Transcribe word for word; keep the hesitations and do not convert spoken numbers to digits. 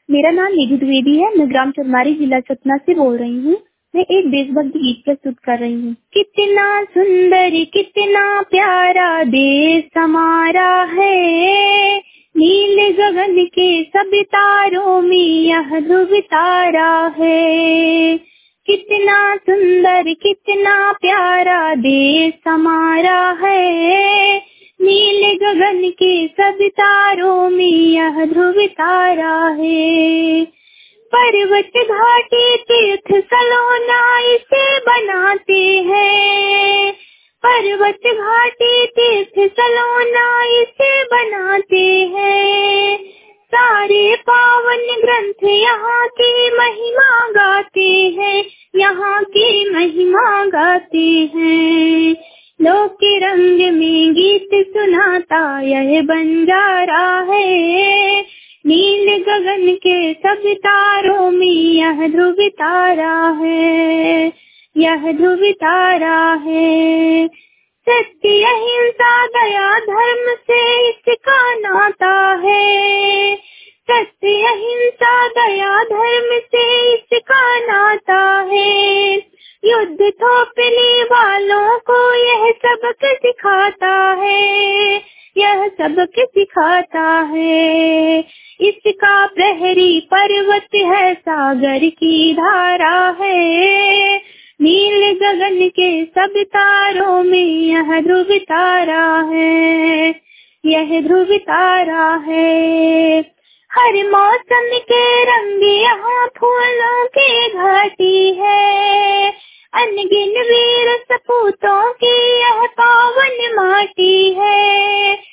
मेरा नाम निधि द्विवेदी है। मैं ग्राम चरमारी, जिला सतना से बोल रही हूँ। मैं एक देशभक्ति गीत प्रस्तुत कर रही हूँ। कितना सुंदर, कितना प्यारा देश हमारा है, नीले गगन के सब तारों में यह ध्रुव तारा है। कितना सुंदर, कितना प्यारा देश हमारा है, नीले गगन के सब तारों में यह ध्रुव तारा है। पर्वत घाटी तीर्थ सलोना इसे बनाते हैं, पर्वत घाटी तीर्थ सलोना इसे बनाते हैं। सारे पावन ग्रंथ यहाँ की महिमा गाते हैं, यहाँ की महिमा गाते हैं। लोक के रंग में गीत सुनाता यह बंजारा है, नील गगन के सब तारों में यह ध्रुव तारा है, यह ध्रुव तारा है। सत्य अहिंसा दया धर्म से इसका नाता है, सत्य अहिंसा दया धर्म से इसका नाता है। युद्ध थोपने वालों को यह सबक सिखाता है, यह सबक सिखाता है। इसका प्रहरी पर्वत है, सागर की धारा है, नील गगन के सब तारों में यह ध्रुव तारा है, यह ध्रुव तारा है। हर मौसम के रंग यहाँ फूलों की घाटी है, अनगिन वीर सपूतों की यह पावन माटी है।